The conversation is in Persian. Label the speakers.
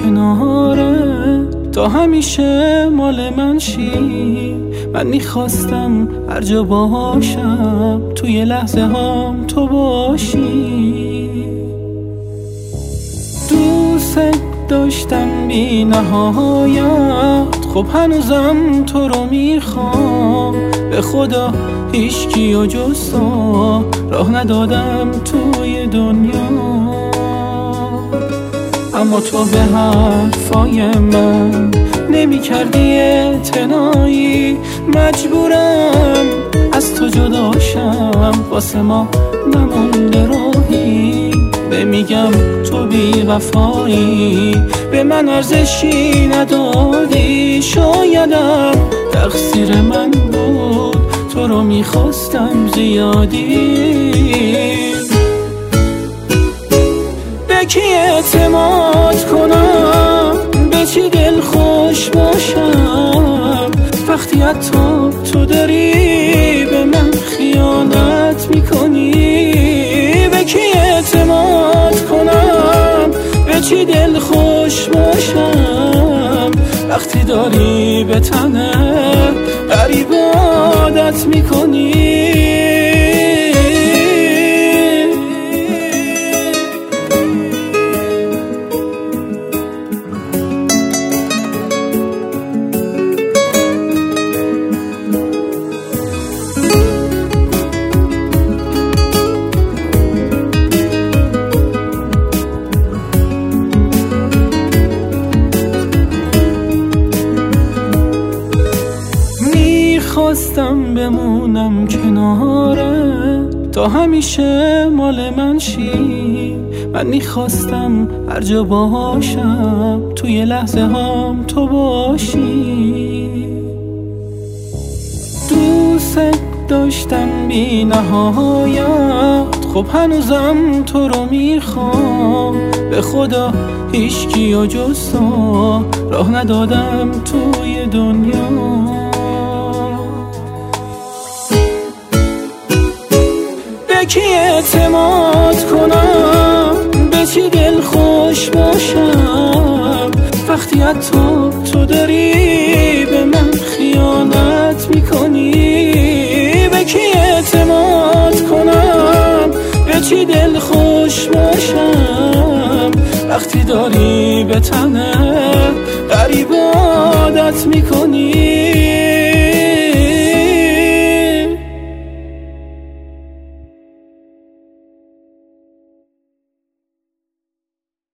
Speaker 1: کناره تا همیشه مال من شی. من میخواستم هر جا باشم توی لحظه هام تو باشی. دوست داشتم بی نهایت، خب هنوزم تو رو میخوام. به خدا هیچکی و جز تو راه ندادم توی دنیا. اما تو به حرفای من نمی کردی اعتنایی. مجبورم از تو جداشم، واسه ما نمونده راهی. میگم تو بی وفایی، به من ارزشی ندادی. شایدم تقصیر من بود، تو رو میخواستم زیادی. به کی اعتماد کنم، به چی دل خوش باشم، وقتی حتی تو داری به من خیانت میکنی. به کی اعتماد کنم، به چی دل خوش باشم، وقتی داری به تنه غریب عادت میکنی. خواستم بمونم کناره تا همیشه مال من شی. من میخواستم هر جا باشم توی لحظه هام تو باشی. دوست داشتم بی نهایت، خب هنوزم تو رو میخوام. به خدا هیچکی و جز تو راه ندادم توی دنیا. به کی اعتماد کنم، به چی دل خوش باشم، وقتی حتی تو داری به من خیانت میکنی. به کی اعتماد کنم، به چی دل خوش باشم، وقتی داری به تنه غریب عادت میکنی.